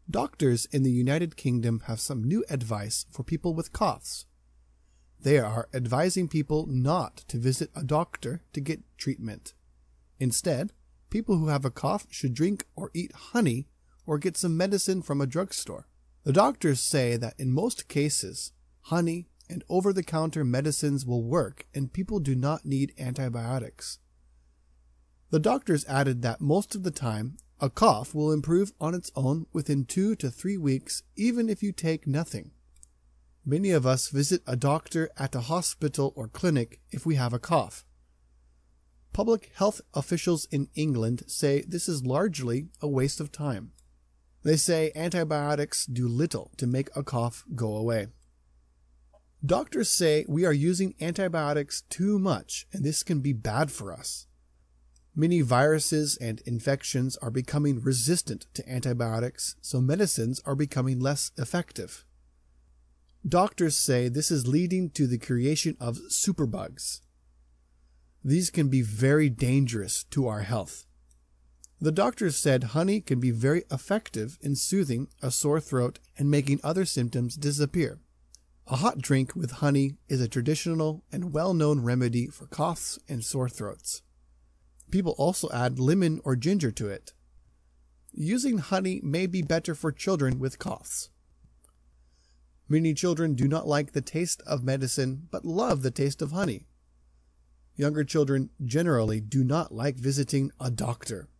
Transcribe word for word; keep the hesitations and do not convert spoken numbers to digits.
Doctors in the United Kingdom have some new advice for people with coughs. They are advising people not to visit a doctor to get treatment. Instead, people who have a cough should drink or eat honey or get some medicine from a drugstore. The doctors say that in most cases, honey and over-the-counter medicines will work and people do not need antibiotics. The doctors added that most of the time, a cough will improve on its own within two to three weeks even if you take nothing. Many of us visit a doctor at a hospital or clinic if we have a cough. Public health officials in England say this is largely a waste of time. They say antibiotics do little to make a cough go away. Doctors say we are using antibiotics too much and this can be bad for us. Many viruses and infections are becoming resistant to antibiotics, so medicines are becoming less effective. Doctors say this is leading to the creation of superbugs. These can be very dangerous to our health. The doctors said honey can be very effective in soothing a sore throat and making other symptoms disappear. A hot drink with honey is a traditional and well-known remedy for coughs and sore throats. People also add lemon or ginger to it. Using honey may be better for children with coughs. Many children do not like the taste of medicine but love the taste of honey. Younger children generally do not like visiting a doctor.